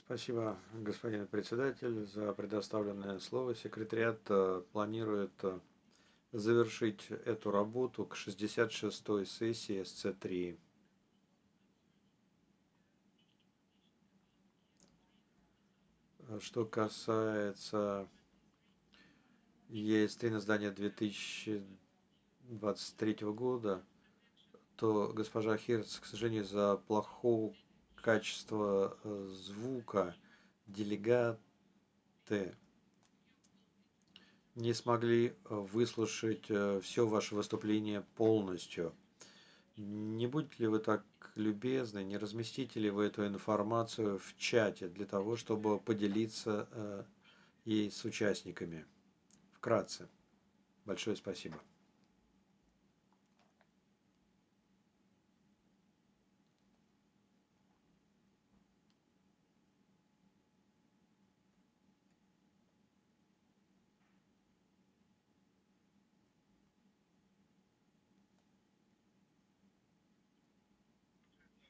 Спасибо, господин председатель, за предоставленное слово. Секретариат планирует завершить эту работу к 66-й сессии СЦ-3. Что касается ЕС-3 на здание 2023 года, то госпожа Хирц, к сожалению, из-за плохого качества звука делегаты не смогли выслушать все ваше выступление полностью. Не будете ли вы так любезны, не разместите ли вы эту информацию в чате для того, чтобы поделиться ей с участниками? Вкратце. Большое спасибо.